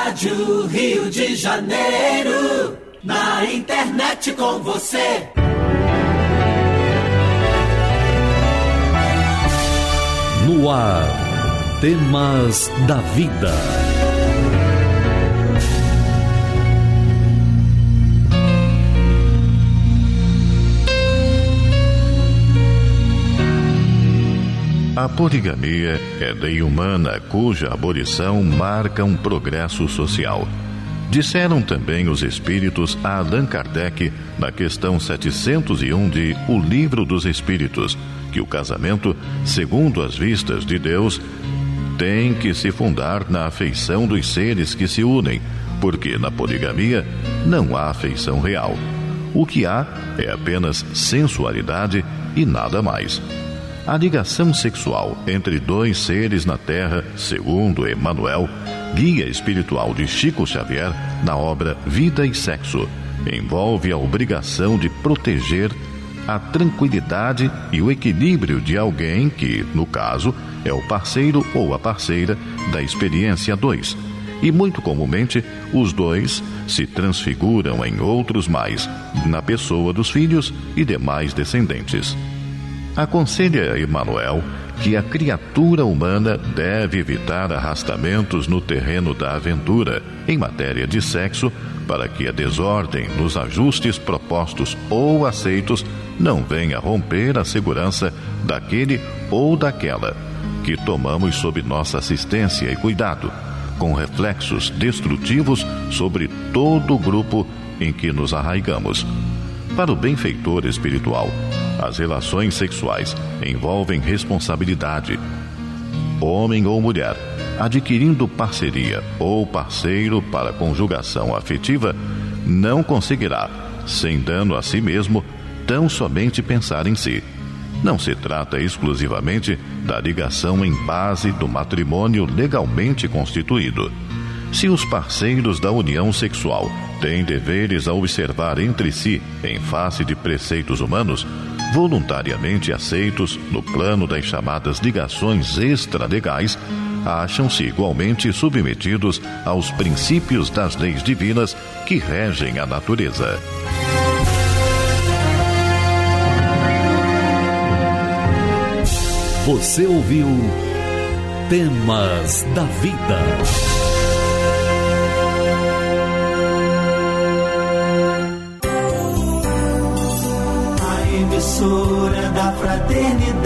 Rádio Rio de Janeiro, na internet com você. No ar, Temas da Vida. A poligamia é lei humana cuja abolição marca um progresso social. Disseram também os espíritos a Allan Kardec na questão 701 de O Livro dos Espíritos, que o casamento, segundo as vistas de Deus, tem que se fundar na afeição dos seres que se unem, porque na poligamia não há afeição real. O que há é apenas sensualidade e nada mais. A ligação sexual entre dois seres na Terra, segundo Emmanuel, guia espiritual de Chico Xavier, na obra Vida e Sexo, envolve a obrigação de proteger a tranquilidade e o equilíbrio de alguém que, no caso, é o parceiro ou a parceira da experiência 2. E muito comumente, os dois se transfiguram em outros mais, na pessoa dos filhos e demais descendentes. Aconselha Emmanuel que a criatura humana deve evitar arrastamentos no terreno da aventura em matéria de sexo, para que a desordem nos ajustes propostos ou aceitos não venha romper a segurança daquele ou daquela que tomamos sob nossa assistência e cuidado, com reflexos destrutivos sobre todo o grupo em que nos arraigamos. Para o benfeitor espiritual, as relações sexuais envolvem responsabilidade. Homem ou mulher, adquirindo parceria ou parceiro para a conjugação afetiva, não conseguirá, sem dano a si mesmo, tão somente pensar em si. Não se trata exclusivamente da ligação em base do matrimônio legalmente constituído. Se os parceiros da união sexual têm deveres a observar entre si em face de preceitos humanos, voluntariamente aceitos no plano das chamadas ligações extralegais, acham-se igualmente submetidos aos princípios das leis divinas que regem a natureza. Você ouviu Temas da Vida. Emissora da Fraternidade